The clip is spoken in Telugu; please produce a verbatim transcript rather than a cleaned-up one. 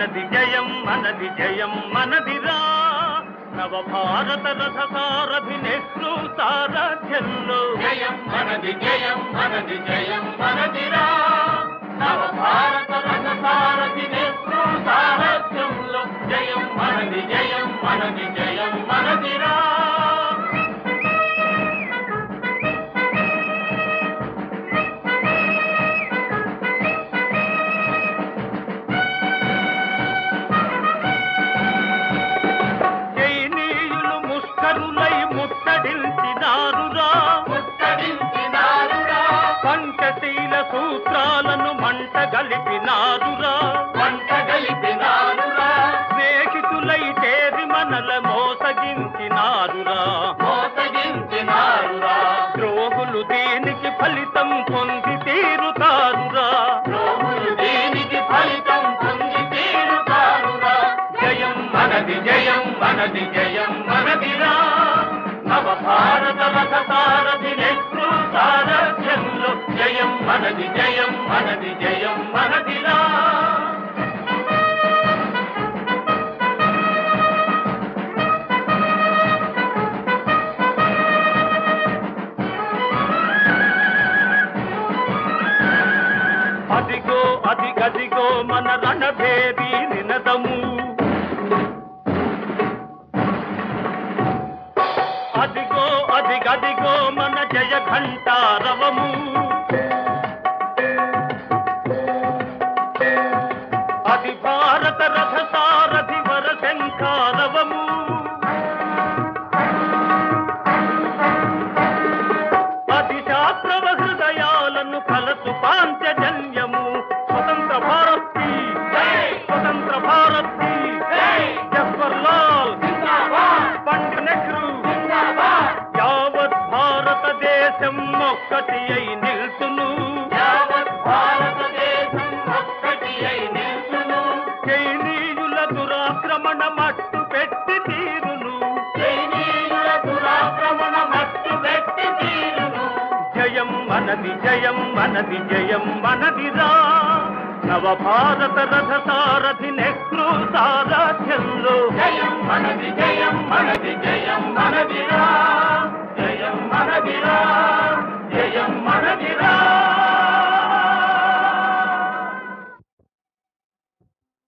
మనది జయం మనది జయం మనదిరా నవ భారత రథ సారథి నెహ్రూ సారథ్యంలో జయం మనది జయం మనది జయం మనదిరా నవ భారత రథ సారథి నెహ్రూ సారథ్యంలో జయం మనది జయం మనది జయం మనదిరా ముట్టడించినారురా ముట్టడించినారురా పంచశీల సూత్రాలను మంట గలిపినారురా మంట గలిపినారురా స్నేహితులై చేరి మనల మోసగించినారురా మోసగించినారురా ద్రోహులు దీనికి ఫలితం పొంది తీరుతారురా ద్రోహులు దీనికి ఫలితం పొంది తీరుతారురా జయం మనది జయం మనది జయం మనదిరా నవ భారత రథ సారథి నెహ్రూ సారథ్యంలో జయం మనది జయం మనది జయం మనదిరా అదిగో అదిగదిగో మన రణభేది నినదము అదిగో అదిగదిగో మన జయ ఘంటారవము అది భారత రథ సారథి వర శంఖారవము అది శాస్త్రవ హృదయాలను కలసు పాంచజన్యము స్వతంత్ర భారత్ కి స్వతంత్ర భారత్ కి జవహర్లాల్ పండిట్ నెహ్రూ యావత్ భారతదేశం ఒక్కటి అయి నిల్చును యావత్ భారతదేశం ఒక్కటి అయి నిల్చును చైనీయుల దురాక్రమణ మట్టు పెట్టి తీరును చైనీయుల దురాక్రమణ మట్టు పెట్టి తీరును జయం మనది జయం మనది జయం మనదిరా నవ భారత రథ సారథి నెహ్రూ సారథ్యంలో జయం మనది జయం మనది జయం మనదిరా జయం మనదిరా